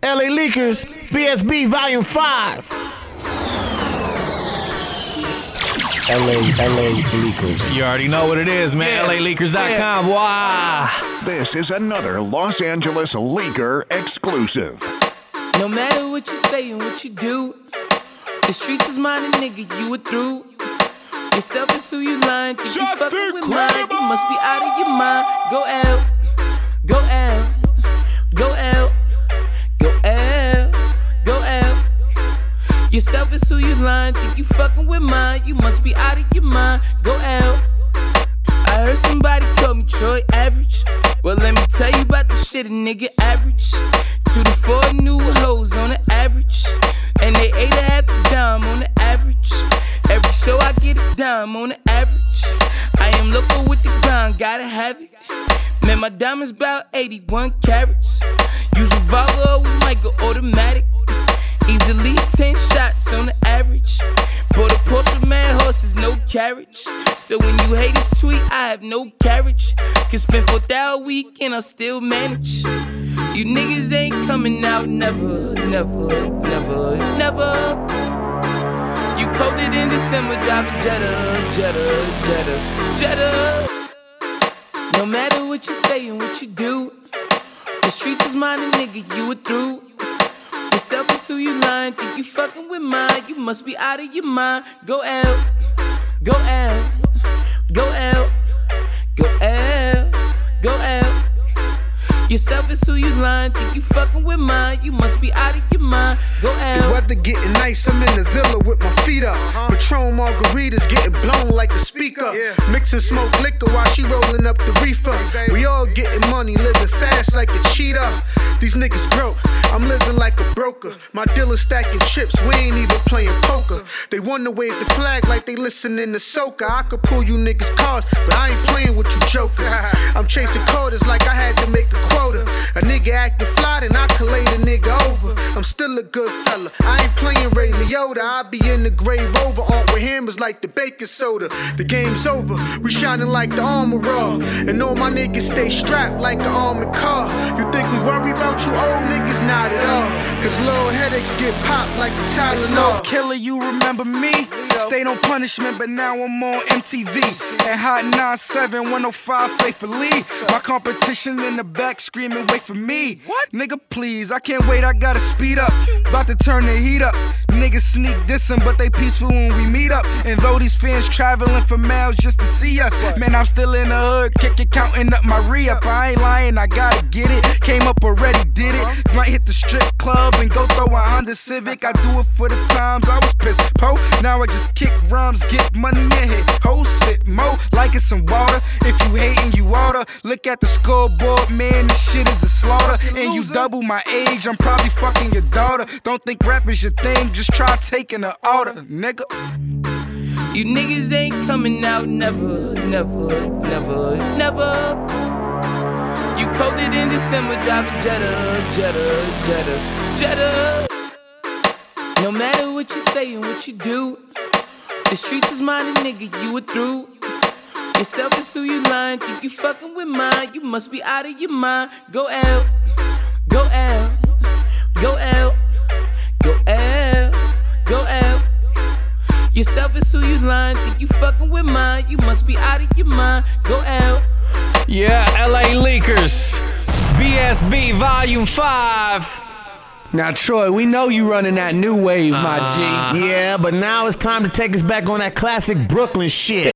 LA Leakers, BSB Volume 5. LA Leakers. You already know what it is, man. LALeakers.com. Wow. This is another Los Angeles Leaker exclusive. No matter what you say and what you do, the streets is mine and nigga, you were through. Yourself is who you lying, think you fucking with mine. You must be out of your mind. Go L, go L, go L, go L, go L. Yourself is who you lying, think you fucking with mine. You must be out of your mind. Go L. I heard somebody call me Troy Average. Well, let me tell you about the shit a nigga average. 2 to 4 new hoes on the average, and they ate a half a dime on the average. Every show I get a dime on the average. I am local with the grind, gotta have it. Man, my diamonds about 81 carats. Use revolver or we might go automatic. Easily 10 shots on the average. Bought a Porsche, man, horses, no carriage. So when you haters tweet, I have no carriage. Can spend 4,000 a week and I'll still manage. You niggas ain't coming out, never, never, never, never. You coated in December, driving Jettas. No matter what you say and what you do, the streets is mine and nigga, you were through. Yourself is who you lying, think you fucking with mine. You must be out of your mind. Go L, go L, go L, go L, go L. Yourself is who you lying, think you fucking with mine. You must be out of your mind. Go L. The weather getting nice, I'm in the villa with my feet up. Patron margaritas getting blown like the speaker. Mixing smoke liquor while she rolling up the reefer. We all getting money, living fast like a cheetah. These niggas broke, I'm living like a broker. My dealer stacking chips, we ain't even playing poker. They wanna wave the flag like they listening to soca. I could pull you niggas cars, but I ain't playing with you jokers. I'm chasing quarters like I had to make a quota. A nigga acting fly, then I collate a nigga over. I'm still a good fella, I ain't playing Ray Liotta. I be in the gray Rover, on with hammers like the baking soda. The game's over, we shining like the armor raw. And all my niggas stay strapped like an armored car. You think we worry about you old niggas? Not at all. Cause little headaches get popped like the Tylenol. No killer, you remember me? Stayed on punishment, but now I'm on MTV. And Hot 97, 105 faithfully. My competition in the back screaming, wait for me. What? Nigga, please, I can't wait, I gotta speed up. About to turn the heat up. Niggas sneak dissing, but they peaceful when we meet up. And though these fans traveling for miles just to see us, man, I'm still in the hood, kicking, counting up my re-up. I ain't lying, I gotta get it. Came up already, did it. Might hit the strip club and go throw a Honda Civic. I do it for the times I was pissed po. Now I just kick rhymes, get money and hit hoes, sit mo like it's some water. If you hating, you oughta look at the scoreboard, man, this shit is a slaughter. And you double my age, I'm probably fucking your daughter. Don't think rap is your thing, just try taking the order, nigga. You niggas ain't coming out, never, never, never, never. You coated in December, driving Jettas. No matter what you say and what you do, the streets is mine and nigga, you were through. Yourself is who you lying, think you fucking with mine. You must be out of your mind. Go L, go L, go L, go L, go L. Yourself is who you lying, think you fucking with mine. You must be out of your mind. Go L. Yeah, LA Leakers, BSB Volume 5. Now, Troy, we know you running that new wave, my G. Yeah, but now it's time to take us back on that classic Brooklyn shit.